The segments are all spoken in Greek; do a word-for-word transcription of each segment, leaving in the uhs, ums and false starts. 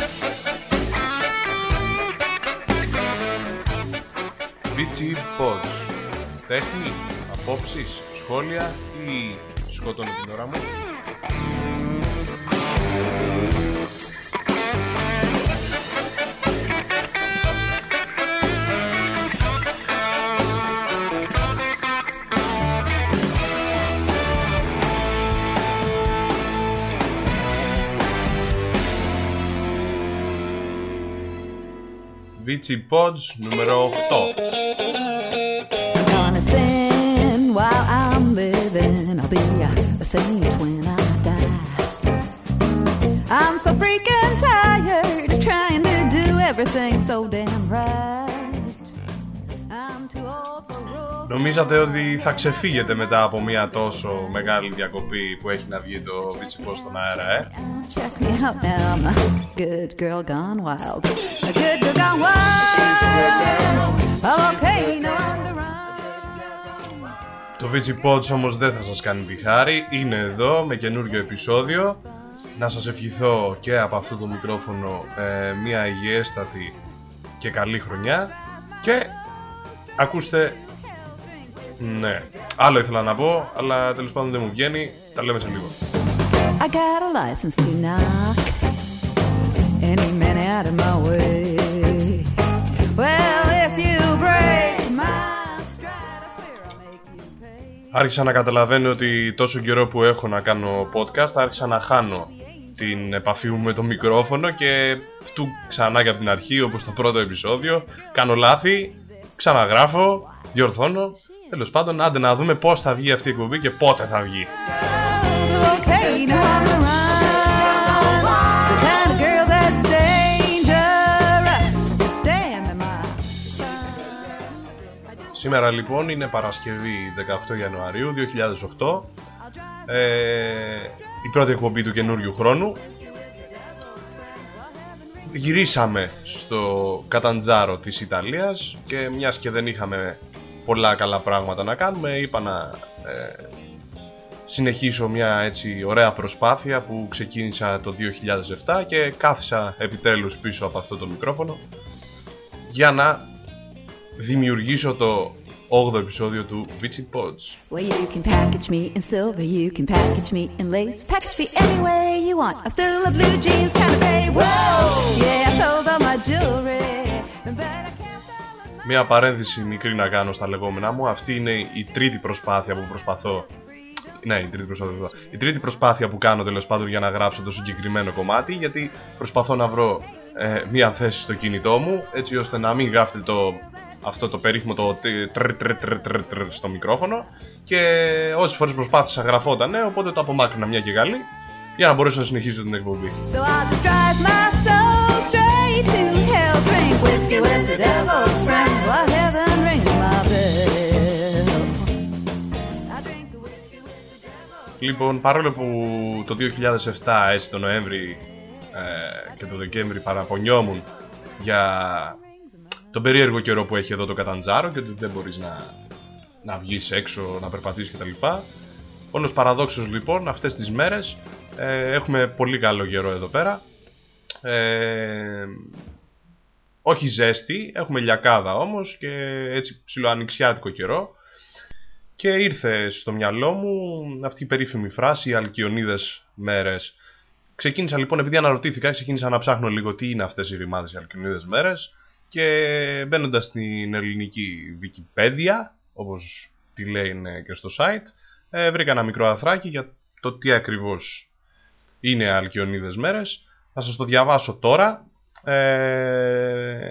Beachy Pods. Τέχνη, απόψεις, σχόλια ή σκοτώνω την ώρα μου? Beachy Pods νούμερο οκτώ. I'm gonna sin while I'm living. I'll be a saint when I die. I'm so freaking tired of trying to do everything so damn right. I'm too old for rules. Νομίζατε ότι θα ξεφύγετε μετά από μια τόσο μεγάλη διακοπή που έχει να βγει το Beachy Pods στον αέρα, ε? Check me out now, I'm a good girl gone wild. A good girl gone wild. I'm okay, no underrun. Το Beachy Pods όμως δεν θα σας κάνει τη χάρη. Είναι εδώ με καινούριο επεισόδιο. Να σας ευχηθώ και από αυτό το μικρόφωνο ε, μια υγιέστατη και καλή χρονιά. Και ακούστε, ναι, άλλο ήθελα να πω, αλλά τέλος πάντων δεν μου βγαίνει. Τα λέμε σε λίγο. I got a license to knock any man out of my way. Well, if you break my stride, I swear I'll make you pay. Άρχισα να καταλαβαίνω ότι τόσο καιρό που έχω να κάνω podcast άρχισα να χάνω την επαφή μου με το μικρόφωνο και φτού ξανά και από την αρχή, όπως το πρώτο επεισόδιο. Κάνω λάθη, ξαναγράφω, διορθώνω. Τέλος πάντων, άντε να δούμε πώς θα βγει αυτή η εκπομπή και πότε θα βγει. Okay, no underrun. The kind of girl that's dangerous. Damn am I. Σήμερα λοιπόν είναι Παρασκευή δεκαοκτώ Ιανουαρίου δύο χιλιάδες οκτώ, ε, η πρώτη εκπομπή του καινούριου χρόνου. Γυρίσαμε στο Καταντζάρο της Ιταλίας και μιας και δεν είχαμε πολλά καλά πράγματα να κάνουμε, είπα να ε, συνεχίσω μια έτσι ωραία προσπάθεια που ξεκίνησα το δύο χιλιάδες επτά και κάθισα επιτέλους πίσω από αυτό το μικρόφωνο για να δημιουργήσω το όγδοο επεισόδιο του Beachy Pods. Well, you can package me in silver, you can package me in lace, package me any way you want. I'm still a blue jeans kind of babe. Whoa, yeah, I sold all my jewelry, but I can't. Μια παρένθεση μικρή να κάνω στα λεγόμενά μου. Αυτή είναι η τρίτη προσπάθεια που προσπαθώ. Ναι, η τρίτη προσπάθεια, η τρίτη προσπάθεια που κάνω τέλος πάντων για να γράψω το συγκεκριμένο κομμάτι, γιατί προσπαθώ να βρω ε, μια θέση στο κινητό μου έτσι ώστε να μην γράφετε το, αυτό το περίφημο το τρ, τρ, τρ, τρ, τρ, στο μικρόφωνο, και όσες φορές προσπάθησα γραφότανε, οπότε το απομάκρυνα μια και καλή για να μπορέσω να συνεχίσω την εκπομπή. So I'll just drive my soul straight to hell, drink whiskey with the devil's friend, while heaven rings my bell. I drink the whiskey with the devil. Λοιπόν, παρόλο που το δύο χιλιάδες επτά, έτσι το Νοέμβρη ε, και το Δεκέμβρη παραπονιόμουν για τον περίεργο καιρό που έχει εδώ το Καταντζάρο και ότι δεν μπορείς να, να βγεις έξω, να περπατήσεις κτλ. Όλος παραδόξως λοιπόν αυτές τις μέρες ε, έχουμε πολύ καλό καιρό εδώ πέρα. Ε, όχι ζέστη, έχουμε λιακάδα όμως και έτσι ψιλοανοιξιάτικο καιρό. Και ήρθε στο μυαλό μου αυτή η περίφημη φράση, οι αλκιονίδες μέρες. Ξεκίνησα λοιπόν, επειδή αναρωτήθηκα, ξεκίνησα να ψάχνω λίγο τι είναι αυτές οι ρημάδες οι αλκιονίδες μέρες, και μπαίνοντας στην ελληνική Wikipedia, όπως τη λένε και στο site, ε, βρήκα ένα μικρό αθράκι για το τι ακριβώς είναι αλκιονίδες μέρες. Θα σας το διαβάσω τώρα. Ε,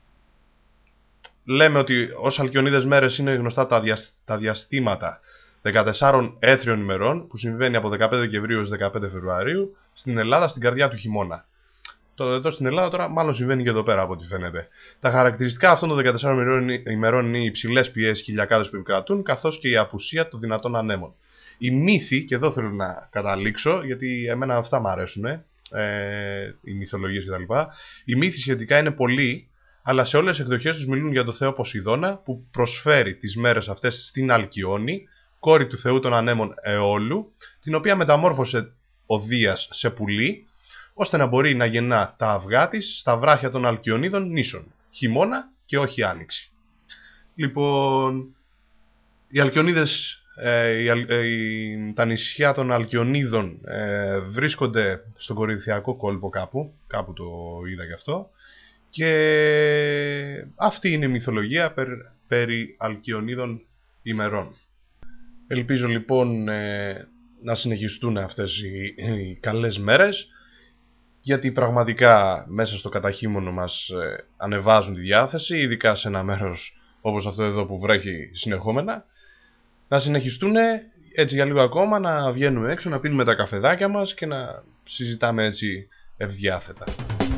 λέμε ότι ως αλκιονίδες μέρες είναι γνωστά τα, δια, τα διαστήματα δεκατεσσάρων έθριων ημερών που συμβαίνει από δεκαπέντε Δεκεμβρίου έως δεκαπέντε Φεβρουαρίου στην Ελλάδα, στην καρδιά του χειμώνα. Το εδώ στην Ελλάδα τώρα μάλλον συμβαίνει και εδώ πέρα από ό,τι φαίνεται. Τα χαρακτηριστικά αυτών των δεκατεσσάρων ημερών είναι οι υψηλές πιέσεις χιλιακάδες που επικρατούν, καθώς και η απουσία των δυνατών ανέμων. Οι μύθοι, και εδώ θέλω να καταλήξω, γιατί εμένα αυτά μου αρέσουν, ε, οι μυθολογίες κτλ. Οι μύθοι σχετικά είναι πολλοί, αλλά σε όλες τις εκδοχές τους μιλούν για τον θεό Ποσειδώνα, που προσφέρει τις μέρες αυτές στην Αλκιόνη, κόρη του θεού των ανέμων Αιώλου, την οποία μεταμόρφωσε ο Δίας σε πουλί, ώστε να μπορεί να γεννά τα αυγά της στα βράχια των Αλκιονίδων νήσων, χειμώνα και όχι άνοιξη. Λοιπόν, οι Αλκιονίδες, ε, οι, ε, οι, τα νησιά των Αλκιονίδων ε, βρίσκονται στον Κορινθιακό κόλπο κάπου, κάπου το είδα γι' αυτό, και αυτή είναι η μυθολογία περ, περί Αλκιονίδων ημερών. Ελπίζω λοιπόν ε, να συνεχιστούν αυτές οι, οι καλές μέρες, γιατί πραγματικά μέσα στο καταχείμωνο μας ε, ανεβάζουν τη διάθεση, ειδικά σε ένα μέρος όπως αυτό εδώ που βρέχει συνεχόμενα. Να συνεχιστούν έτσι για λίγο ακόμα, να βγαίνουμε έξω, να πίνουμε τα καφεδάκια μας και να συζητάμε έτσι ευδιάθετα.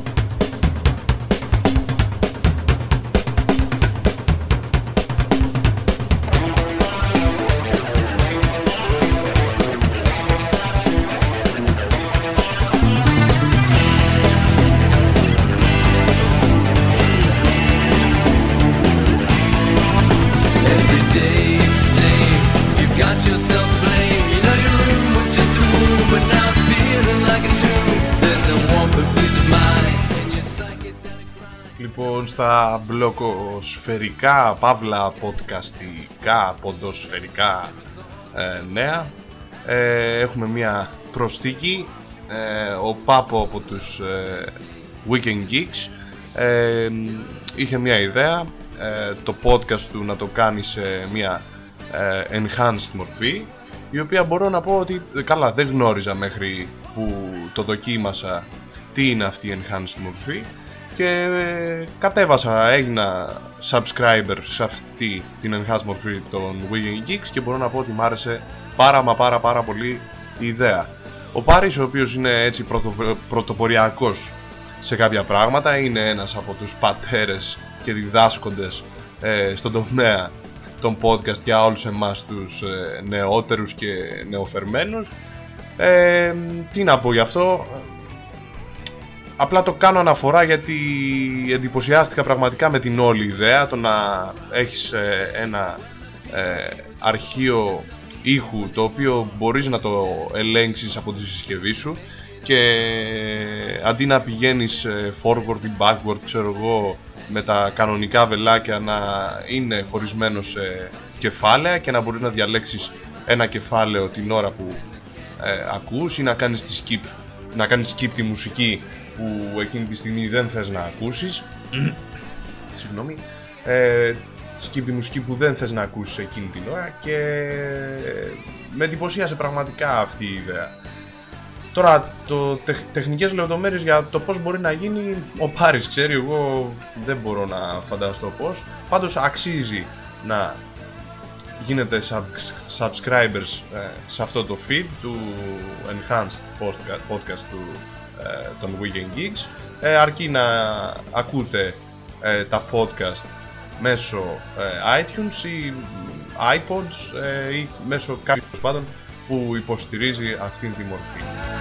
Λοιπόν, στα μπλοκοσφαιρικά, παύλα, podcastικά, ποντοσφαιρικά ε, νέα ε, έχουμε μία προσθήκη. ε, Ο Πάπο από τους ε, Weekend Geeks ε, είχε μία ιδέα, ε, το podcast του να το κάνει σε μία ε, enhanced μορφή, η οποία μπορώ να πω ότι καλά δεν γνώριζα μέχρι που το δοκίμασα τι είναι αυτή η enhanced μορφή, και κατέβασα, έγινα subscriber σε αυτή την enhanced μορφή των Weekend Geeks και μπορώ να πω ότι μ' άρεσε πάρα μα πάρα πάρα πολύ η ιδέα. Ο Πάρης, ο οποίος είναι έτσι πρωτο, πρωτοποριακός σε κάποια πράγματα, είναι ένας από τους πατέρες και διδάσκοντες ε, στον τομέα των podcast για όλους εμάς τους ε, νεότερους και νεοφερμένους. Ε, τι να πω γι' αυτό, απλά το κάνω αναφορά γιατί εντυπωσιάστηκα πραγματικά με την όλη ιδέα, το να έχεις ε, ένα ε, αρχείο ήχου το οποίο μπορείς να το ελέγξεις από τη συσκευή σου, και αντί να πηγαίνεις ε, forward ή backward, ξέρω εγώ, με τα κανονικά βελάκια, να είναι χωρισμένο σε κεφάλαια και να μπορείς να διαλέξεις ένα κεφάλαιο την ώρα που ε, ακούς, ή να κάνεις τη skip, να κάνεις skip τη μουσική που εκείνη τη στιγμή δεν θες να ακούσεις. Συγγνώμη. Ε, skip τη μουσική που δεν θες να ακούσεις εκείνη την ώρα, και με εντυπωσίασε πραγματικά αυτή η ιδέα. Τώρα, το τεχ, τεχνικές λεπτομέρειες για το πώς μπορεί να γίνει, ο Πάρης ξέρει, εγώ δεν μπορώ να φανταστώ πώς. Πάντως αξίζει να γίνετε sub, subscribers ε, σε αυτό το feed του enhanced podcast, podcast του, ε, των Weekend Geeks, ε, αρκεί να ακούτε ε, τα podcast μέσω ε, iTunes ή iPods ε, ή μέσω κάποιου πάντων που υποστηρίζει αυτήν τη μορφή.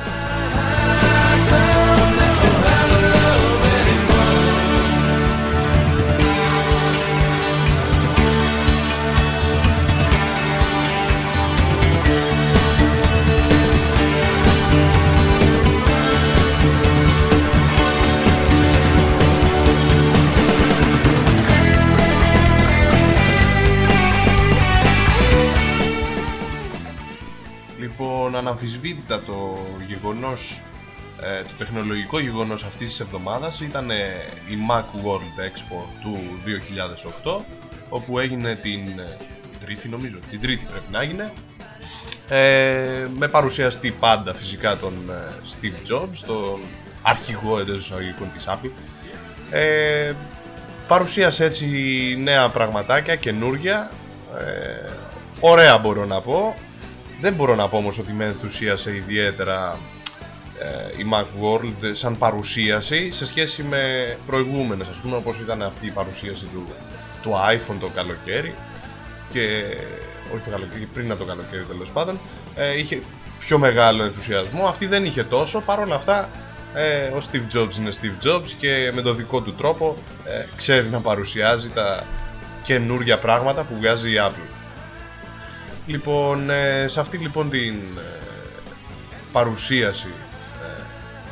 Λοιπόν, αναμφισβήτητα το γεγονός, ε, το τεχνολογικό γεγονός αυτής της εβδομάδας ήταν ε, η Macworld Expo του δύο χιλιάδες οκτώ, όπου έγινε την ε, τρίτη, νομίζω, την τρίτη πρέπει να έγινε, ε, με παρουσιαστή πάντα φυσικά τον ε, Steve Jobs, τον αρχηγό εντός εισαγωγικών της Apple. Ε, παρουσίασε έτσι νέα πραγματάκια, καινούργια, ε, ωραία μπορώ να πω. Δεν μπορώ να πω όμως ότι με ενθουσίασε ιδιαίτερα ε, η Macworld σαν παρουσίαση σε σχέση με προηγούμενες, ας πούμε, όπως ήταν αυτή η παρουσίαση του, του iPhone το καλοκαίρι, και όχι το καλοκαίρι, πριν από το καλοκαίρι τέλος πάντων, ε, είχε πιο μεγάλο ενθουσιασμό. Αυτή δεν είχε τόσο. Παρ' όλα αυτά ε, ο Steve Jobs είναι Steve Jobs και με τον δικό του τρόπο ε, ξέρει να παρουσιάζει τα καινούργια πράγματα που βγάζει η Apple. Λοιπόν, ε, σε αυτή λοιπόν την ε, παρουσίαση, ε,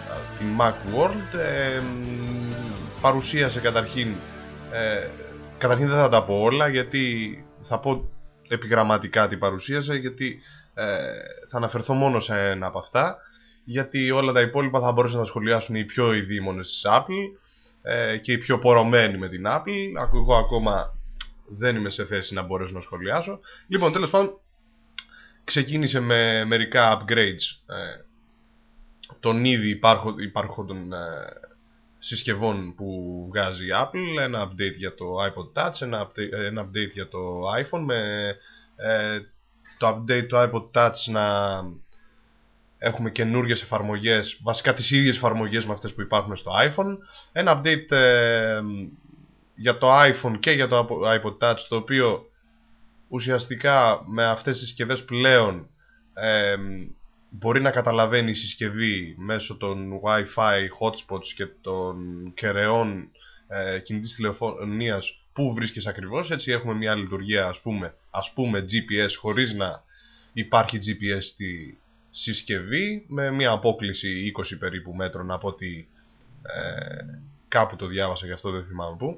την Macworld. ε, παρουσίασε καταρχήν ε, καταρχήν δεν θα τα πω όλα, γιατί θα πω επιγραμματικά τι παρουσίασε, γιατί ε, θα αναφερθώ μόνο σε ένα από αυτά, γιατί όλα τα υπόλοιπα θα μπορούσαν να σχολιάσουν οι πιο ειδήμονες της Apple ε, και οι πιο πορωμένοι με την Apple. Εγώ ακόμα δεν είμαι σε θέση να μπορέσω να σχολιάσω. Λοιπόν, τέλος πάντων, ξεκίνησε με μερικά upgrades ε, των ήδη υπάρχον, υπάρχοντων ε, συσκευών που βγάζει η Apple. Ένα update για το iPod Touch, ένα update, ένα update για το iPhone, με ε, το update του iPod Touch να έχουμε καινούργιες εφαρμογές, βασικά τις ίδιες εφαρμογές με αυτές που υπάρχουν στο iPhone. Ένα update ε, για το iPhone και για το iPod Touch, το οποίο ουσιαστικά με αυτές τις συσκευές πλέον ε, μπορεί να καταλαβαίνει η συσκευή μέσω των Wi-Fi hotspots και των κεραιών ε, κινητής τηλεφωνίας που βρίσκεις ακριβώς. Έτσι έχουμε μια λειτουργία, ας πούμε, ας πούμε τζι πι ες, χωρίς να υπάρχει τζι πι ες στη συσκευή, με μια απόκλιση είκοσι περίπου μέτρων από ότι ε, κάπου το διάβασα, γι' αυτό δεν θυμάμαι πού.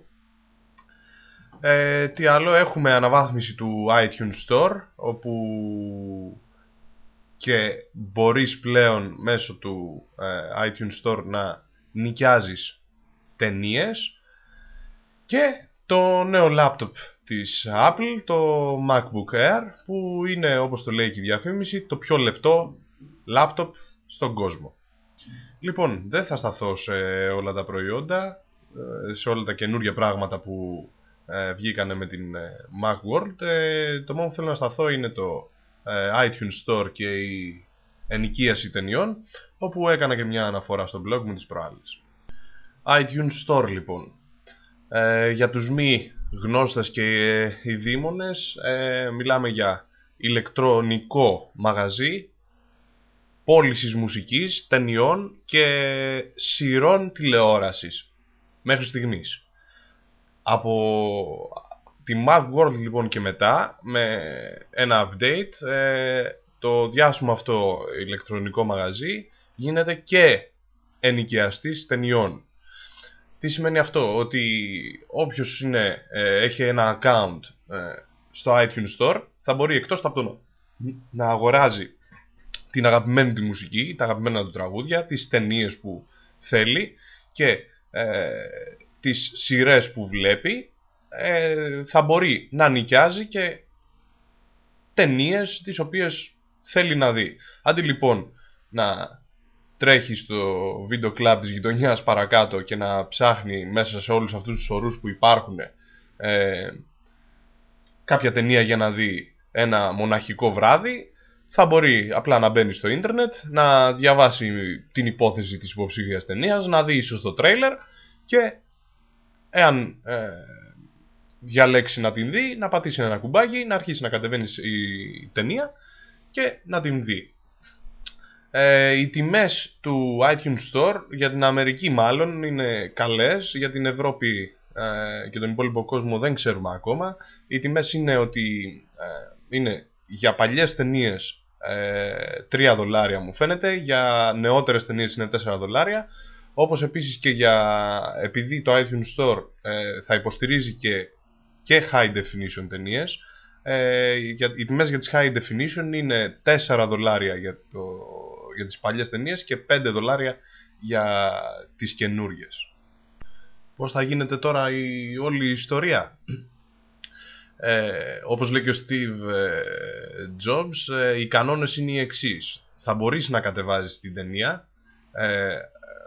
Ε, τι άλλο, έχουμε αναβάθμιση του iTunes Store, όπου και μπορείς πλέον μέσω του ε, iTunes Store να νοικιάζεις ταινίες, και το νέο laptop της Apple, το MacBook Air, που είναι, όπως το λέει και η διαφήμιση, το πιο λεπτό laptop στον κόσμο. Λοιπόν, δεν θα σταθώ σε όλα τα προϊόντα, σε όλα τα καινούργια πράγματα που ε, βγήκανε με την ε, Macworld. Ε, το μόνο που θέλω να σταθώ είναι το ε, iTunes Store και η ενοικίαση ταινιών, όπου έκανα και μια αναφορά στο blog μου τις προάλλες. iTunes Store, λοιπόν. Ε, για τους μη γνώστες και ε, ειδήμονες, ε, μιλάμε για ηλεκτρονικό μαγαζί πώλησης μουσικής, ταινιών και σειρών τηλεόρασης μέχρι στιγμής. Από τη Macworld λοιπόν και μετά, με ένα update, ε, το διάσημο αυτό ηλεκτρονικό μαγαζί γίνεται και ενοικιαστής ταινιών. Τι σημαίνει αυτό? Ότι όποιος είναι, ε, έχει ένα account ε, στο iTunes Store θα μπορεί, εκτός από το να αγοράζει την αγαπημένη του μουσική, τα αγαπημένα του τραγούδια, τις ταινίες που θέλει και ε, τις σειρές που βλέπει, ε, θα μπορεί να νοικιάζει και ταινίες τις οποίες θέλει να δει. Αντί λοιπόν να τρέχει στο βίντεο κλαμπ της γειτονιάς παρακάτω και να ψάχνει μέσα σε όλους αυτούς τους ορούς που υπάρχουν ε, κάποια ταινία για να δει ένα μοναχικό βράδυ, θα μπορεί απλά να μπαίνει στο ίντερνετ, να διαβάσει την υπόθεση της υποψήφιας ταινίας, να δει ίσως το τρέιλερ και εάν ε, διαλέξει να την δει, να πατήσει ένα κουμπάκι, να αρχίσει να κατεβαίνει η ταινία και να την δει. Ε, οι τιμές του iTunes Store για την Αμερική μάλλον είναι καλές, για την Ευρώπη ε, και τον υπόλοιπο κόσμο δεν ξέρουμε ακόμα. Οι τιμές είναι ότι ε, είναι για παλιές ταινίες ε, τρία δολάρια μου φαίνεται, για νεότερες ταινίες είναι τέσσερα δολάρια, όπως επίσης και για, επειδή το iTunes Store ε, θα υποστηρίζει και, και high definition ταινίες, ε, για, οι τιμές για τις high definition είναι τέσσερα δολάρια για, το, για τις παλιές ταινίες και πέντε δολάρια για τις καινούργιες. Πώς θα γίνεται τώρα η όλη η ιστορία? Ε, όπως λέει και ο Steve ε, Jobs, ε, οι κανόνες είναι οι εξής. Θα μπορείς να κατεβάζεις την ταινία, ε,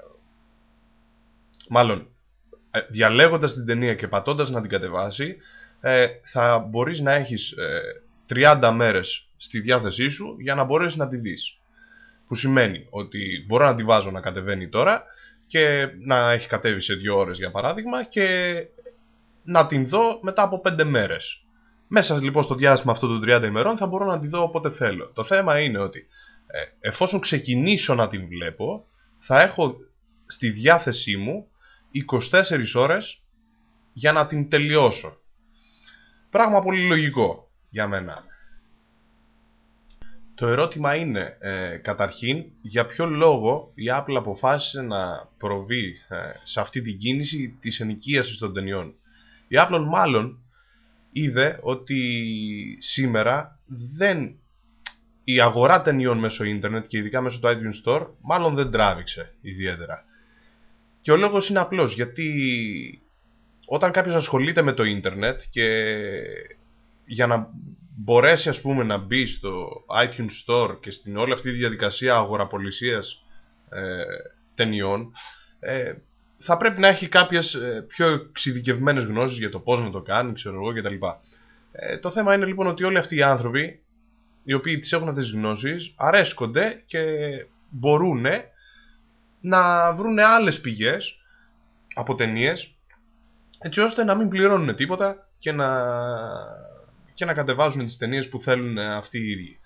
μάλλον ε, διαλέγοντας την ταινία και πατώντας να την κατεβάσει, ε, θα μπορείς να έχεις ε, τριάντα μέρες στη διάθεσή σου για να μπορέσεις να τη δεις. Που σημαίνει ότι μπορώ να τη βάζω να κατεβαίνει τώρα και να έχει κατέβει σε δύο ώρες για παράδειγμα, και να την δω μετά από πέντε μέρες. Μέσα λοιπόν στο διάστημα αυτό των τριάντα ημερών θα μπορώ να τη δω όποτε θέλω. Το θέμα είναι ότι ε, εφόσον ξεκινήσω να την βλέπω, θα έχω στη διάθεσή μου είκοσι τέσσερις ώρες για να την τελειώσω. Πράγμα πολύ λογικό για μένα. Το ερώτημα είναι, ε, καταρχήν, για ποιο λόγο η Apple αποφάσισε να προβεί ε, σε αυτή την κίνηση της ενοικίασης των ταινιών. Η Apple μάλλον είδε ότι σήμερα δεν, η αγορά ταινιών μέσω ίντερνετ και ειδικά μέσω του iTunes Store μάλλον δεν τράβηξε ιδιαίτερα. Και ο λόγος είναι απλός, γιατί όταν κάποιος ασχολείται με το ίντερνετ και για να μπορέσει ας πούμε να μπει στο iTunes Store και στην όλη αυτή τη διαδικασία αγοραπολισίας ε, ταινιών, ε, θα πρέπει να έχει κάποιες ε, πιο εξειδικευμένες γνώσεις για το πώς να το κάνει, ξέρω εγώ κτλ. Ε, το θέμα είναι λοιπόν ότι όλοι αυτοί οι άνθρωποι, οι οποίοι τις έχουν αυτές τις γνώσεις, αρέσκονται και μπορούν να βρουν άλλες πηγές από ταινίες, έτσι ώστε να μην πληρώνουν τίποτα και να, και να κατεβάζουν τις ταινίες που θέλουν αυτοί οι ίδιοι.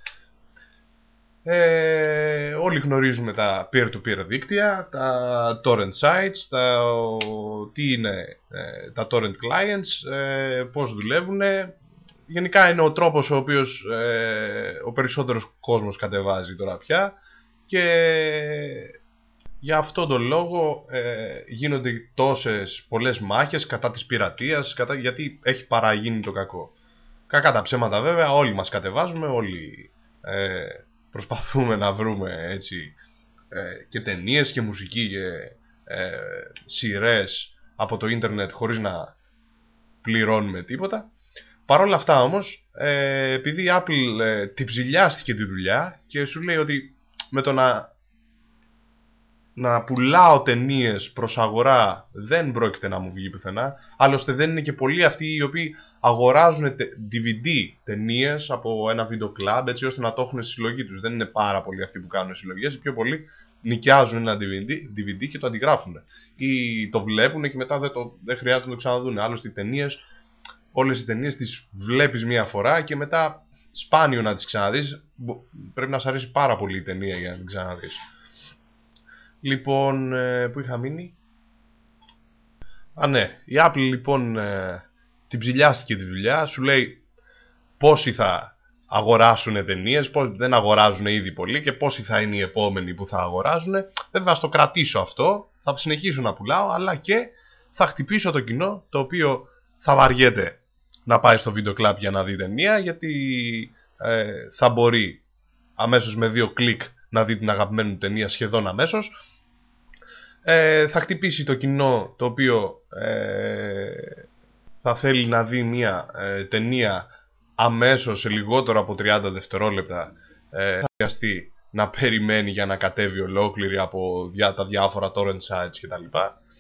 Ε, όλοι γνωρίζουμε τα peer-to-peer δίκτυα, τα torrent sites, τα, τι είναι ε, τα torrent clients, ε, πώς δουλεύουν. Γενικά είναι ο τρόπος ο οποίος ε, ο περισσότερος κόσμος κατεβάζει τώρα πια, και για αυτόν τον λόγο ε, γίνονται τόσες πολλές μάχες κατά της πειρατείας, κατά, γιατί έχει παραγίνει το κακό. Κακά τα ψέματα βέβαια, όλοι μας κατεβάζουμε, όλοι ε, προσπαθούμε να βρούμε έτσι ε, και ταινίες και μουσική και ε, σειρές από το ίντερνετ χωρίς να πληρώνουμε τίποτα. Παρ' όλα αυτά όμως, ε, επειδή η Apple ε, τυψιλιάστηκε τη δουλειά και σου λέει ότι με το να, να πουλάω ταινίες προς αγορά δεν πρόκειται να μου βγει πουθενά, άλλωστε δεν είναι και πολλοί αυτοί οι οποίοι αγοράζουν ντι βι ντι ταινίες από ένα βίντεο κλαμπ έτσι ώστε να το έχουν στη συλλογή τους. Δεν είναι πάρα πολλοί αυτοί που κάνουν συλλογές, οι πιο πολλοί νοικιάζουν ένα ντι βι ντι, ντι βι ντι και το αντιγράφουν ή το βλέπουν και μετά δεν, το, δεν χρειάζεται να το ξαναδούν. Άλλωστε οι ταινίες, όλες οι ταινίες τις βλέπεις μία φορά και μετά σπάνιο να τις ξαναδείς. Πρέπει να σ' αρέσει πάρα πολύ η ταινία για να την ξαναδείς. Λοιπόν, που είχα μείνει? Α, ναι, η Apple λοιπόν την ψηλιάστηκε τη δουλειά. Σου λέει πόσοι θα αγοράσουν ταινίες, πόσοι δεν αγοράζουν ήδη πολλοί και πόσοι θα είναι οι επόμενοι που θα αγοράζουν. Βέβαια, στο κρατήσω αυτό, θα συνεχίσω να πουλάω, αλλά και θα χτυπήσω το κοινό το οποίο θα βαριέται να πάει στο βίντεο κλαμπ για να δει ταινία, γιατί ε, θα μπορεί αμέσως με δύο κλικ να δει την αγαπημένη ταινία σχεδόν αμέσως. Ε, θα χτυπήσει το κοινό το οποίο ε, θα θέλει να δει μια ε, ταινία αμέσως σε λιγότερο από τριάντα δευτερόλεπτα. Ε, θα χρειαστεί να περιμένει για να κατέβει ολόκληρη από διά, τα διάφορα torrent sites κτλ.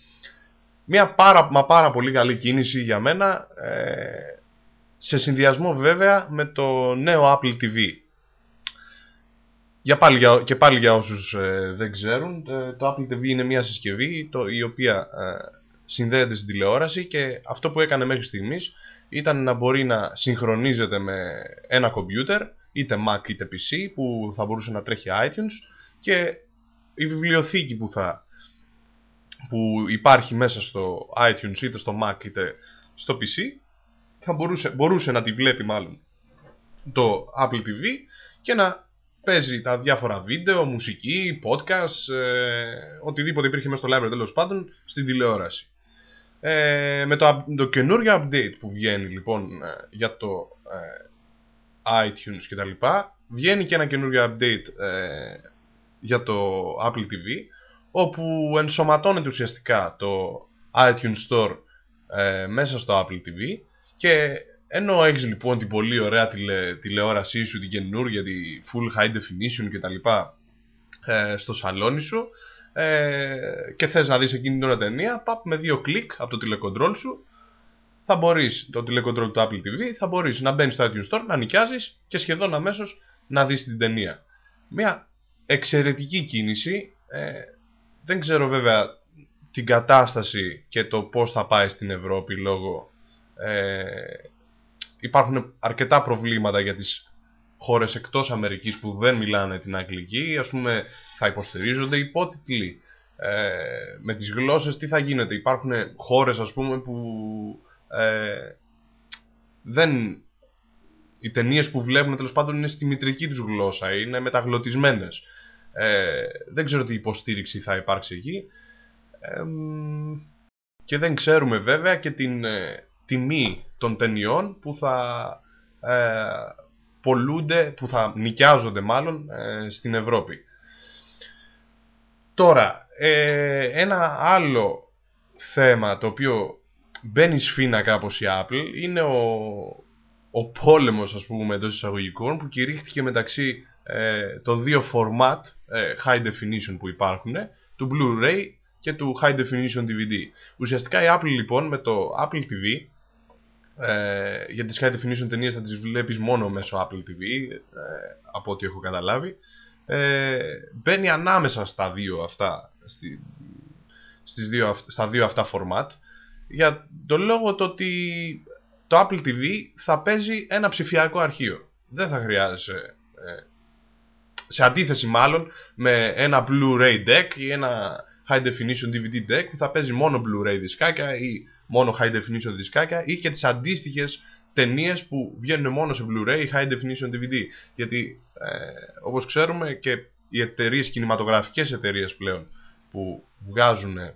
Μια πάρα, μα πάρα πολύ καλή κίνηση για μένα, ε, σε συνδυασμό βέβαια με το νέο Apple τι βι. Για πάλι, για, και πάλι για όσους ε, δεν ξέρουν, ε, το Apple τι βι είναι μια συσκευή το, η οποία ε, συνδέεται στην τηλεόραση, και αυτό που έκανε μέχρι στιγμής ήταν να μπορεί να συγχρονίζεται με ένα κομπιούτερ, είτε Mac είτε πι σι, που θα μπορούσε να τρέχει iTunes, και η βιβλιοθήκη που, θα, που υπάρχει μέσα στο iTunes είτε στο Mac είτε στο πι σι θα μπορούσε, μπορούσε να τη βλέπει μάλλον το Apple τι βι και να παίζει τα διάφορα βίντεο, μουσική, podcast, ε, οτιδήποτε υπήρχε μέσα στο library τέλος πάντων στην τηλεόραση. Ε, με το, το καινούριο update που βγαίνει λοιπόν ε, για το ε, iTunes και τα λοιπά, βγαίνει και ένα καινούριο update ε, για το Apple τι βι, όπου ενσωματώνεται ουσιαστικά το iTunes Store ε, μέσα στο Apple τι βι, και ενώ έχεις λοιπόν την πολύ ωραία τηλε, τηλεόρασή σου, την καινούργια, τη full high definition και τα λοιπά ε, στο σαλόνι σου, ε, και θες να δεις εκείνη την ταινία, παπ, με δύο κλικ από το τηλεκοντρόλ σου θα μπορείς, το τηλεκοντρόλ του Apple τι βι, θα μπορείς να μπαίνεις στο iTunes Store, να νοικιάζεις και σχεδόν αμέσως να δεις την ταινία. Μια εξαιρετική κίνηση. ε, δεν ξέρω βέβαια την κατάσταση και το πώς θα πάει στην Ευρώπη, λόγω ε, υπάρχουν αρκετά προβλήματα για τις χώρες εκτός Αμερικής που δεν μιλάνε την αγγλική. Ας πούμε, θα υποστηρίζονται υπότιτλοι. Ε, με τις γλώσσες τι θα γίνεται? Υπάρχουν χώρες, ας πούμε, που ε, δεν οι ταινίες που βλέπουμε τέλος πάντων είναι στη μητρική τους γλώσσα, είναι μεταγλωτισμένες. Ε, δεν ξέρω τι υποστήριξη θα υπάρξει εκεί. Ε, και δεν ξέρουμε βέβαια και την ε, τιμή των ταινιών που θα ε, πολλούνται, που θα νοικιάζονται μάλλον ε, στην Ευρώπη. Τώρα, ε, ένα άλλο θέμα το οποίο μπαίνει σφήνα κάπως η Apple είναι ο, ο πόλεμος, ας πούμε, εντός εισαγωγικών που κηρύχθηκε μεταξύ ε, των δύο format ε, high definition που υπάρχουν, του Blu-ray και του high definition ντι βι ντι. Ουσιαστικά η Apple λοιπόν με το Apple τι βι, ε, για τις high definition ταινίες θα τις βλέπεις μόνο μέσω Apple τι βι, ε, από ό,τι έχω καταλάβει, ε, μπαίνει ανάμεσα στα δύο αυτά, στη, στις δύο, στα δύο αυτά format, για τον λόγο το ότι το Apple τι βι θα παίζει ένα ψηφιακό αρχείο. Δεν θα χρειάζεσαι, ε, σε αντίθεση μάλλον με ένα Blu-ray deck ή ένα high definition ντι βι ντι deck που θα παίζει μόνο Blu-ray δισκάκια ή μόνο high definition δισκάκια ή και τις αντίστοιχες ταινίες που βγαίνουν μόνο σε Blu-ray ή high definition ντι βι ντι. Γιατί ε, όπως ξέρουμε και οι εταιρείες, κινηματογραφικές εταιρείες πλέον που βγάζουν ε,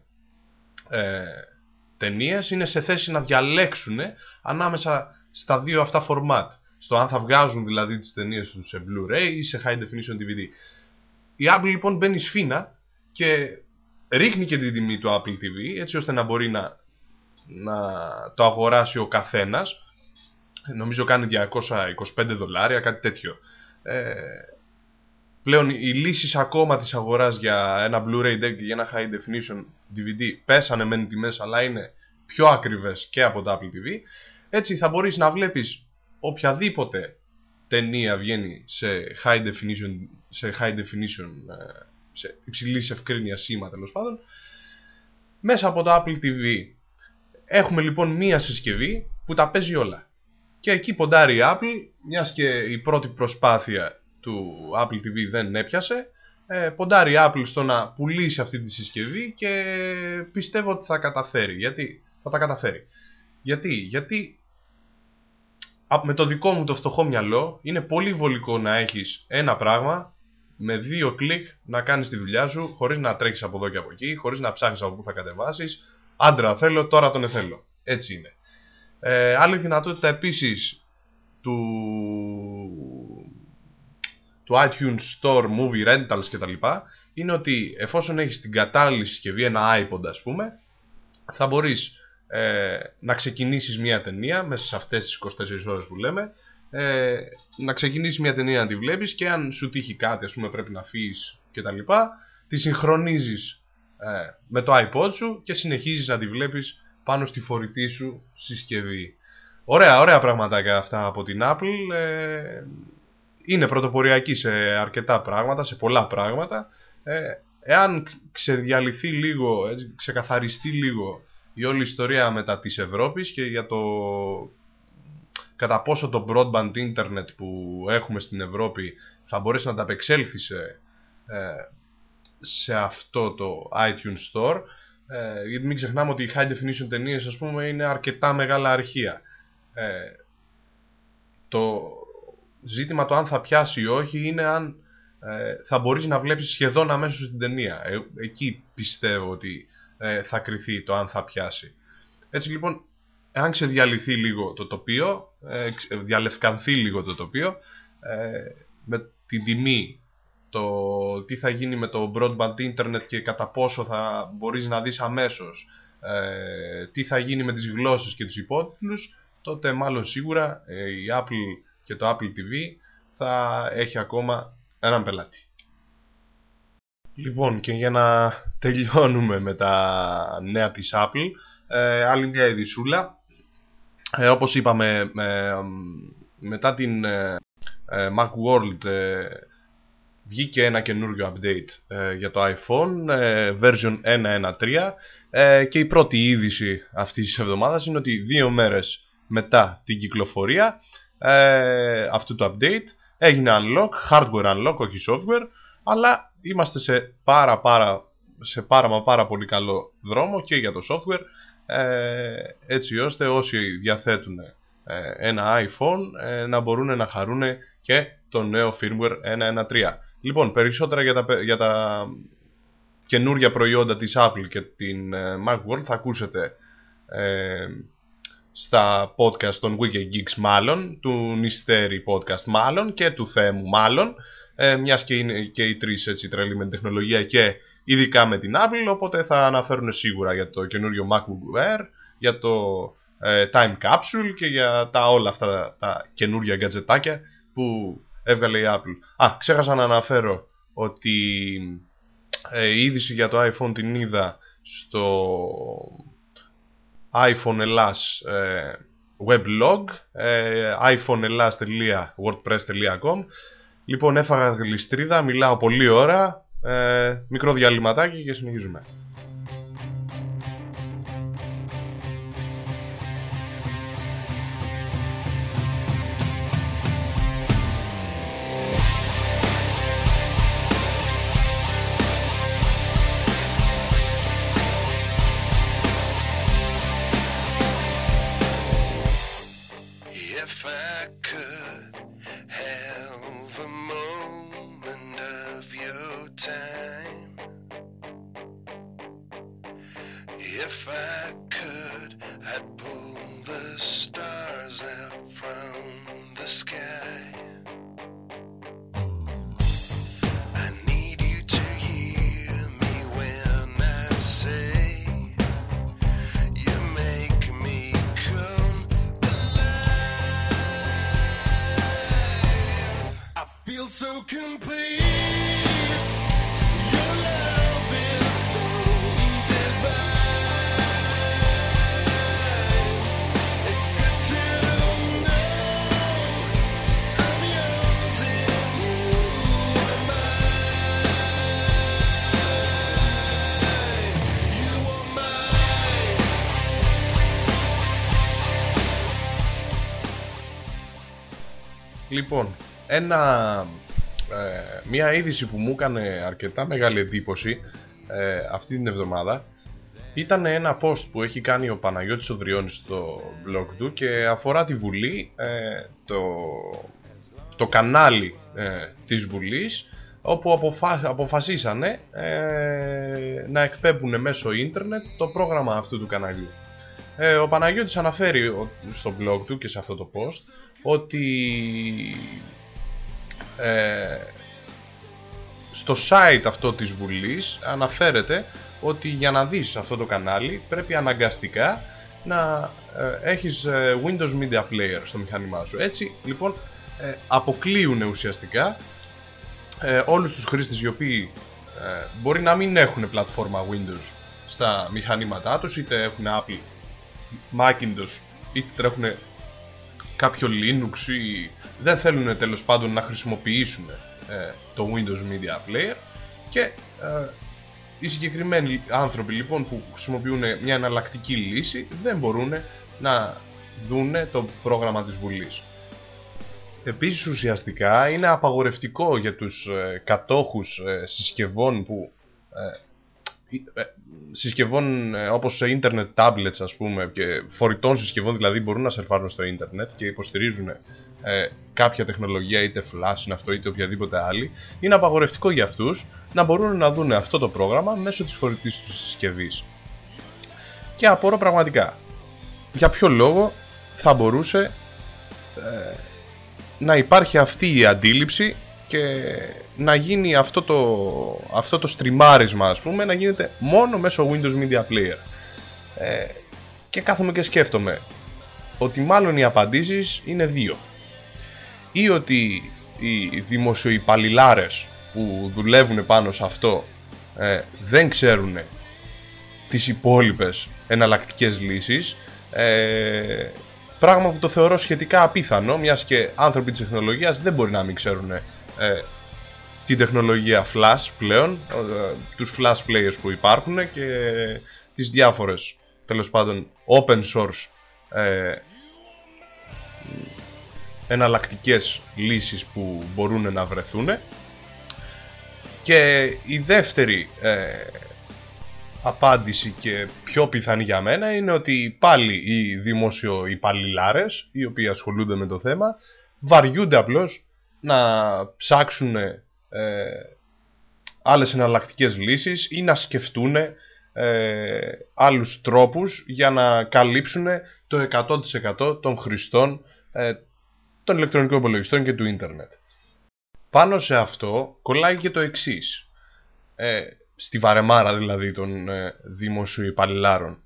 ταινίες είναι σε θέση να διαλέξουν ανάμεσα στα δύο αυτά format. Στο αν θα βγάζουν δηλαδή τις ταινίες τους σε Blu-ray ή σε high definition ντι βι ντι. Η Apple λοιπόν μπαίνει σφήνα και ρίχνει και την τιμή του Apple τι βι έτσι ώστε να μπορεί να, να το αγοράσει ο καθένας. Νομίζω κάνει διακόσια είκοσι πέντε δολάρια, κάτι τέτοιο. Ε, πλέον οι λύσεις ακόμα της αγοράς για ένα Blu-ray deck και για ένα high definition ντι βι ντι πέσανε μεν οι τιμές, αλλά είναι πιο ακριβές και από το Apple τι βι. Έτσι θα μπορείς να βλέπεις οποιαδήποτε ταινία βγαίνει σε high definition, σε high definition, σε υψηλής ευκρίνειας σήμα τέλος πάντων, μέσα από το Apple τι βι. Έχουμε λοιπόν μία συσκευή που τα παίζει όλα. Και εκεί ποντάρει η Apple, μιας και η πρώτη προσπάθεια του Apple τι βι δεν έπιασε, ε, ποντάρει η Apple στο να πουλήσει αυτή τη συσκευή και πιστεύω ότι θα καταφέρει. Γιατί θα τα καταφέρει. Γιατί, γιατί με το δικό μου το φτωχό μυαλό είναι πολύ βολικό να έχεις ένα πράγμα με δύο κλικ να κάνεις τη δουλειά σου χωρίς να τρέχεις από εδώ και από εκεί, χωρίς να ψάχνεις από πού θα κατεβάσεις. Άντρα θέλω, τώρα τον εθέλω. Έτσι είναι. Ε, άλλη δυνατότητα επίσης του, του iTunes Store, Movie Rentals κτλ. Είναι ότι εφόσον έχεις την κατάλληλη συσκευή, ένα iPod ας πούμε, θα μπορείς ε, να ξεκινήσεις μια ταινία μέσα σε αυτές τις είκοσι τέσσερις ώρες που λέμε, ε, να ξεκινήσεις μια ταινία να τη βλέπεις και αν σου τύχει κάτι, ας πούμε πρέπει να φύγεις κτλ, τη συγχρονίζεις ε, με το iPod σου και συνεχίζεις να τη βλέπεις πάνω στη φορητή σου συσκευή. Ωραία, ωραία πραγματάκια αυτά από την Apple. Ε, είναι πρωτοποριακή σε αρκετά πράγματα, σε πολλά πράγματα. Ε, εάν ξεδιαλυθεί λίγο, έτσι, ξεκαθαριστεί λίγο η όλη ιστορία μετά της Ευρώπης και για το κατά πόσο το broadband internet που έχουμε στην Ευρώπη θα μπορέσει να ανταπεξέλθει σε, σε αυτό το iTunes Store, ε, γιατί μην ξεχνάμε ότι οι high definition ταινίες ας πούμε είναι αρκετά μεγάλα αρχεία. Ε, το ζήτημα το αν θα πιάσει ή όχι είναι αν ε, θα μπορείς να βλέπεις σχεδόν αμέσως την ταινία. Ε, εκεί πιστεύω ότι ε, θα κριθεί το αν θα πιάσει. Έτσι λοιπόν, αν ξεδιαλυθεί λίγο το τοπίο, ε, διαλευκανθεί λίγο το τοπίο, ε, με την τιμή, το τι θα γίνει με το broadband internet και κατά πόσο θα μπορείς να δεις αμέσως, ε, τι θα γίνει με τις γλώσσες και τους υπότιτλους, τότε μάλλον σίγουρα ε, η Apple και το Apple τι βι θα έχει ακόμα έναν πελάτη. Λοιπόν, και για να τελειώνουμε με τα νέα της Apple, ε, άλλη μια ειδησούλα. Ε, όπως είπαμε, ε, μετά την ε, Macworld ε, βγήκε ένα καινούριο update ε, για το iPhone, ε, version ένα ένα τρία, ε, και η πρώτη είδηση αυτής της εβδομάδας είναι ότι δύο μέρες μετά την κυκλοφορία ε, αυτού του update έγινε unlock, hardware unlock, όχι software, αλλά είμαστε σε πάρα πάρα, σε πάρα, μα πάρα πολύ καλό δρόμο και για το software, ε, έτσι ώστε όσοι διαθέτουν ένα iPhone να μπορούν να χαρούν και το νέο firmware ένα ένα τρία. Λοιπόν, περισσότερα για τα, για τα καινούργια προϊόντα της Apple και την Macworld θα ακούσετε ε, στα podcast των Weekend Geeks μάλλον, του Νηστέρη podcast μάλλον και του Θέμου μάλλον, ε, μιας και είναι και οι τρεις έτσι τρελοί με την τεχνολογία και ειδικά με την Apple, οπότε θα αναφέρουν σίγουρα για το καινούριο MacBook Air, για το ε, Time Capsule και για τα όλα αυτά τα καινούργια γκατζετάκια που έβγαλε η Apple. Α, ξέχασα να αναφέρω ότι ε, η είδηση για το iPhone την είδα στο iPhone Ελλάς ε, weblog, ε, άιφον ελλάς τελεία wordpress τελεία com. Λοιπόν, έφαγα γλιστρίδα, μιλάω πολλή ώρα, ε, μικρό διαλυματάκι και συνεχίζουμε. Λοιπόν, ένα, ε, μια είδηση που μου έκανε αρκετά μεγάλη εντύπωση ε, αυτή την εβδομάδα ήταν ένα post που έχει κάνει ο Παναγιώτης Οδριώνης στο blog του και αφορά τη Βουλή, ε, το, το κανάλι ε, της Βουλής, όπου αποφα, αποφασίσανε ε, να εκπέμπουν μέσω ίντερνετ το πρόγραμμα αυτού του καναλιού. Ε, ο Παναγιώτης αναφέρει στο blog του και σε αυτό το post ότι ε, στο site αυτό της Βουλής αναφέρεται ότι για να δεις αυτό το κανάλι πρέπει αναγκαστικά να ε, έχεις ε, Windows Media Player στο μηχάνημά σου. Έτσι λοιπόν ε, αποκλείουν ουσιαστικά ε, όλους τους χρήστες οι οποίοι ε, μπορεί να μην έχουν πλατφόρμα Windows στα μηχανήματά τους, είτε έχουν Apple Macintosh είτε τρέχουν κάποιο Linux ή δεν θέλουν τέλος πάντων να χρησιμοποιήσουν ε, το Windows Media Player και ε, οι συγκεκριμένοι άνθρωποι λοιπόν που χρησιμοποιούν μια εναλλακτική λύση δεν μπορούν να δουν το πρόγραμμα της Βουλής. Επίσης ουσιαστικά είναι απαγορευτικό για τους ε, κατόχους ε, συσκευών που ε, συσκευών όπως σε internet tablets ας πούμε και φορητών συσκευών δηλαδή μπορούν να σερφάρουν στο ίντερνετ και υποστηρίζουν ε, κάποια τεχνολογία είτε flash είναι αυτό είτε οποιαδήποτε άλλη, είναι απαγορευτικό για αυτούς να μπορούν να δουν αυτό το πρόγραμμα μέσω της φορητής τους συσκευής. Και απορώ πραγματικά για ποιο λόγο θα μπορούσε ε, να υπάρχει αυτή η αντίληψη και να γίνει αυτό το, αυτό το στριμάρισμα ας πούμε να γίνεται μόνο μέσω Windows Media Player. Ε, και κάθομαι και σκέφτομαι ότι μάλλον οι απαντήσεις είναι δύο. Ή ότι οι δημοσιοϊπαλληλάρες που δουλεύουν πάνω σε αυτό ε, δεν ξέρουν τις υπόλοιπες εναλλακτικές λύσεις, ε, πράγμα που το θεωρώ σχετικά απίθανο, μιας και άνθρωποι της τεχνολογίας δεν μπορεί να μην ξέρουν ε, την τεχνολογία Flash πλέον, ε, τους Flash players που υπάρχουν και τις διάφορες τέλος πάντων open source ε, εναλλακτικές λύσεις που μπορούν να βρεθούν. Και η δεύτερη ε, απάντηση και πιο πιθανή για μένα είναι ότι πάλι οι δημοσιοϊπαλληλάρες, οι οποίοι ασχολούνται με το θέμα, βαριούνται απλώς να ψάξουν ε, άλλες εναλλακτικές λύσεις ή να σκεφτούν ε, άλλους τρόπους για να καλύψουν το εκατό τοις εκατό των χρηστών ε, των ηλεκτρονικών υπολογιστών και του ίντερνετ. Πάνω σε αυτό κολλάει και το εξής. Ε, στη βαρεμάρα δηλαδή των ε, δημοσιοϊπαλληλάρων.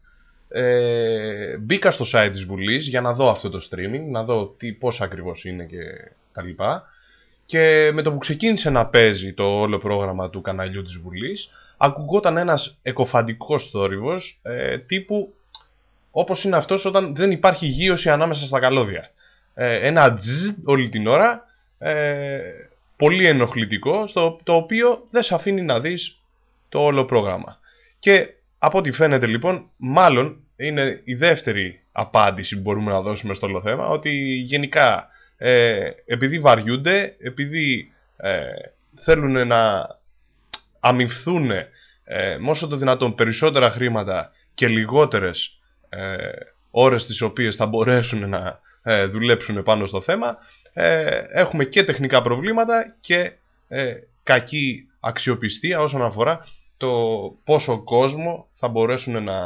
Ε, μπήκα στο site της Βουλής για να δω αυτό το streaming, να δω τι, πώς ακριβώς είναι και τα λοιπά. Και με το που ξεκίνησε να παίζει το όλο πρόγραμμα του καναλιού της Βουλής, ακουγόταν ένας εκοφαντικός θόρυβος ε, τύπου όπως είναι αυτός όταν δεν υπάρχει γείωση ανάμεσα στα καλώδια. Ε, ένα τζζ όλη την ώρα, ε, πολύ ενοχλητικό, στο, το οποίο δεν σε αφήνει να δεις το όλο πρόγραμμα. Και από ό,τι φαίνεται λοιπόν, μάλλον είναι η δεύτερη απάντηση που μπορούμε να δώσουμε στο όλο θέμα, ότι γενικά ε, επειδή βαριούνται, επειδή ε, θέλουν να αμοιφθούν ε, με όσο το δυνατόν περισσότερα χρήματα και λιγότερες ε, ώρες τις οποίες θα μπορέσουν να ε, δουλέψουν πάνω στο θέμα, ε, έχουμε και τεχνικά προβλήματα και ε, κακή αξιοπιστία όσον αφορά το πόσο κόσμο θα μπορέσουν να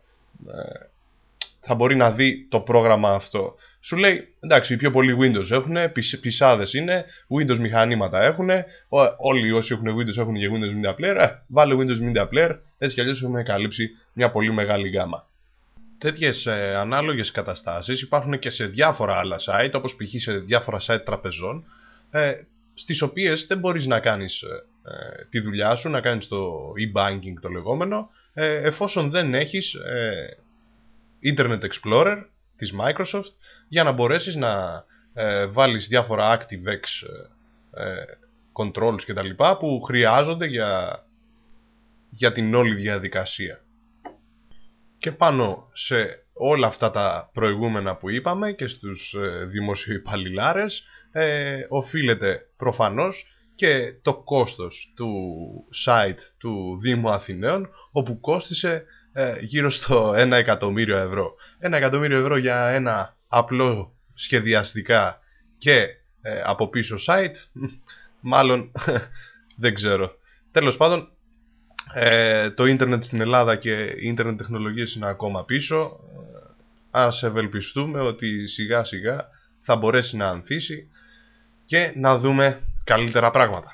ε, θα μπορεί να δει το πρόγραμμα αυτό. Σου λέει, εντάξει, οι πιο πολλοί Windows έχουν, πισάδες είναι, Windows μηχανήματα έχουν, όλοι όσοι έχουν Windows έχουν και Windows Media Player, ε, βάλε Windows Media Player, έτσι κι αλλιώς έχουμε καλύψει μια πολύ μεγάλη γκάμα. Τέτοιες ε, ανάλογες καταστάσεις υπάρχουν και σε διάφορα άλλα site, όπως π.χ. σε διάφορα site τραπεζών, ε, στις οποίες δεν μπορείς να κάνεις ε, τη δουλειά σου, να κάνεις το e-banking το λεγόμενο, ε, εφόσον δεν έχεις ε, Internet Explorer της Microsoft, για να μπορέσεις να ε, βάλεις διάφορα ActiveX ε, controls και τα λοιπά που χρειάζονται για, για την όλη διαδικασία. Και πάνω σε όλα αυτά τα προηγούμενα που είπαμε και στους ε, δημοσιοϊπαλληλάρες ε, οφείλεται προφανώς και το κόστος του site του Δήμου Αθηναίων, όπου κόστισε ε, γύρω στο ένα εκατομμύριο ευρώ. Ένα εκατομμύριο ευρώ για ένα απλό σχεδιαστικά και ε, από πίσω site, μάλλον δεν ξέρω. Τέλος πάντων, ε, το ίντερνετ στην Ελλάδα και οι ίντερνετ τεχνολογίες είναι ακόμα πίσω. Ας ευελπιστούμε ότι σιγά σιγά θα μπορέσει να ανθίσει και να δούμε καλύτερα πράγματα.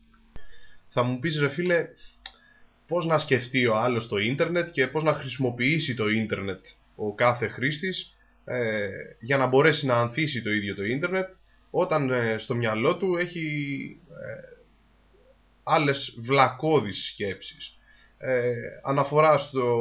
Θα μου πεις, ρε φίλε, πώς να σκεφτεί ο άλλος το ίντερνετ και πώς να χρησιμοποιήσει το ίντερνετ ο κάθε χρήστης ε, για να μπορέσει να ανθίσει το ίδιο το ίντερνετ, όταν ε, στο μυαλό του έχει ε, άλλες βλακώδεις σκέψεις. Ε, αναφορά στο,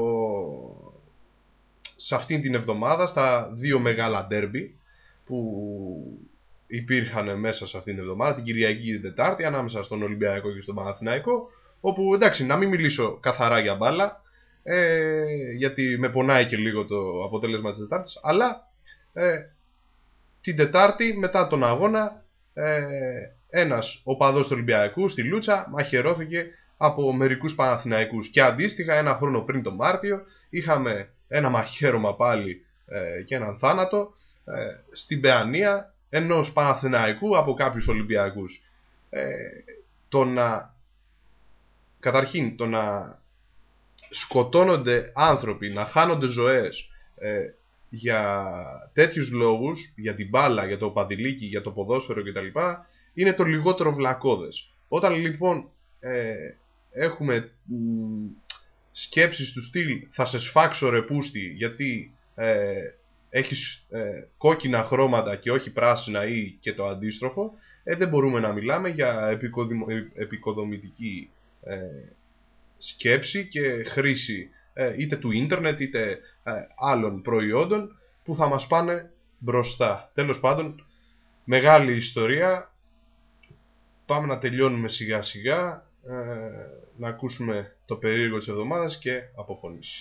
σε αυτήν την εβδομάδα στα δύο μεγάλα ντέρμπι που υπήρχαν μέσα σε αυτήν την εβδομάδα, την Κυριακή και την Τετάρτη, ανάμεσα στον Ολυμπιακό και στον Παναθηναϊκό, όπου, εντάξει, να μην μιλήσω καθαρά για μπάλα, ε, γιατί με πονάει και λίγο το αποτέλεσμα της Τετάρτης, αλλά ε, την Τετάρτη μετά τον αγώνα ε, ένας οπαδός του Ολυμπιακού στη Λούτσα μαχαιρώθηκε από μερικούς Παναθηναϊκούς, και αντίστοιχα ένα χρόνο πριν τον Μάρτιο είχαμε ένα μαχαίρωμα πάλι ε, και έναν θάνατο ε, στην Παιανία ενός Παναθηναϊκού από κάποιους Ολυμπιακούς. Ε, το να, καταρχήν, το να σκοτώνονται άνθρωποι, να χάνονται ζωές ε, για τέτοιους λόγους, για την μπάλα, για το παδιλίκι, για το ποδόσφαιρο κτλ, είναι το λιγότερο βλακώδες. Όταν λοιπόν ε, έχουμε μ, σκέψεις του στυλ θα σε σφάξω ρε πούστη γιατί ε, έχεις ε, κόκκινα χρώματα και όχι πράσινα ή και το αντίστροφο, ε, δεν μπορούμε να μιλάμε για επικοδημο, επικοδομητική ε, σκέψη και χρήση ε, είτε του ίντερνετ είτε ε, άλλων προϊόντων που θα μας πάνε μπροστά. Τέλος πάντων, μεγάλη ιστορία. Πάμε να τελειώνουμε σιγά σιγά, ε, να ακούσουμε το περίεργο της εβδομάδας και αποφωνήσει.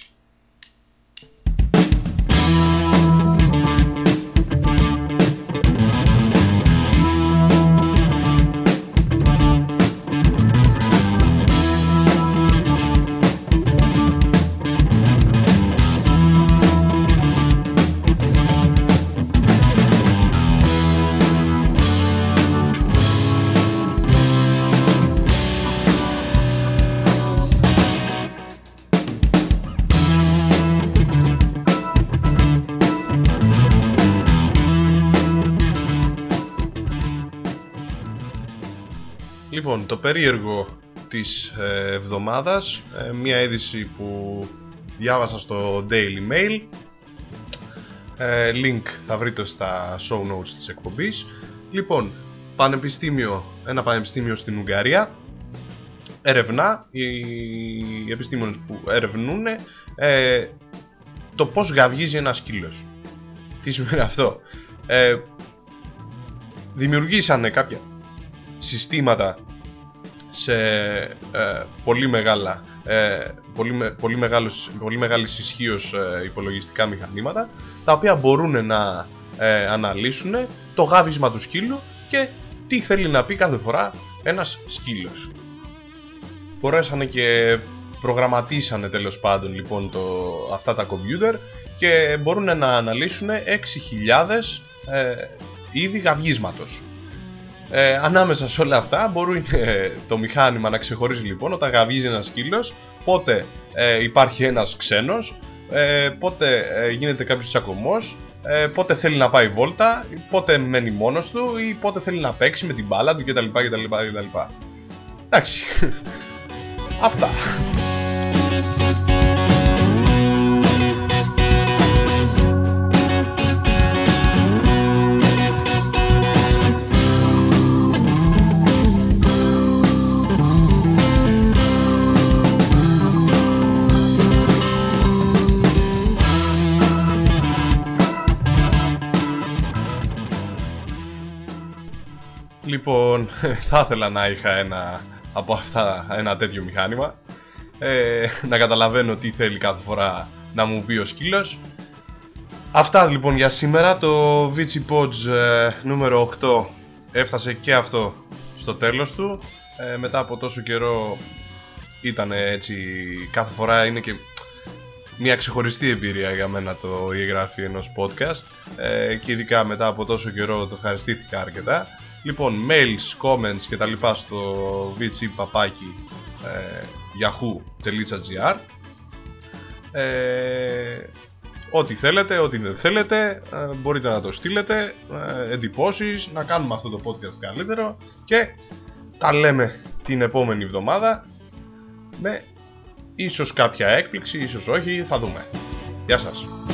Λοιπόν, το περίεργο της ε, εβδομάδας, ε, μια είδηση που διάβασα στο Daily Mail, ε, link θα βρείτε στα show notes της εκπομπής. Λοιπόν, πανεπιστήμιο, ένα πανεπιστήμιο στην Ουγγαρία ερευνά, οι επιστήμονες που ερευνούν ε, το πώς γαβγίζει ένα σκύλος. Τι σημαίνει αυτό? Ε, δημιουργήσανε κάποια συστήματα σε ε, πολύ μεγάλα ε, πολύ, με, πολύ, μεγάλος, πολύ μεγάλης ισχύως ε, υπολογιστικά μηχανήματα, τα οποία μπορούν να ε, αναλύσουν το γάβισμα του σκύλου και τι θέλει να πει κάθε φορά ένας σκύλος. Μπορέσανε και προγραμματίσανε τέλος πάντων λοιπόν το, αυτά τα κομπιούτερ και μπορούν να αναλύσουν έξι χιλιάδες ε, είδη γαβγίσματος. Ε, ανάμεσα σε όλα αυτά μπορεί ε, το μηχάνημα να ξεχωρίζει λοιπόν όταν γαβγίζει ένας σκύλος, πότε ε, υπάρχει ένας ξένος, ε, πότε ε, γίνεται κάποιος τσακωμός, ε, πότε θέλει να πάει βόλτα, πότε μένει μόνος του ή πότε θέλει να παίξει με την μπάλα του κτλ. κτλ, κτλ. Εντάξει, αυτά. Λοιπόν, θα ήθελα να είχα ένα από αυτά, ένα τέτοιο μηχάνημα, ε, να καταλαβαίνω τι θέλει κάθε φορά να μου πει ο σκύλος. Αυτά λοιπόν για σήμερα. Το ViciPods ε, νούμερο οκτώ έφτασε και αυτό στο τέλος του. ε, Μετά από τόσο καιρό ήταν έτσι, κάθε φορά είναι και μια ξεχωριστή εμπειρία για μένα το η εγγραφή ενός podcast, ε, και ειδικά μετά από τόσο καιρό το ευχαριστήθηκα αρκετά. Λοιπόν, mails, comments και τα λοιπά στο vicipapaki yahoo.gr. ε, Ό,τι θέλετε, ό,τι δεν θέλετε, ε, μπορείτε να το στείλετε, ε, εντυπώσεις, να κάνουμε αυτό το podcast καλύτερο και τα λέμε την επόμενη εβδομάδα με ίσως κάποια έκπληξη, ίσως όχι, θα δούμε. Γεια σας.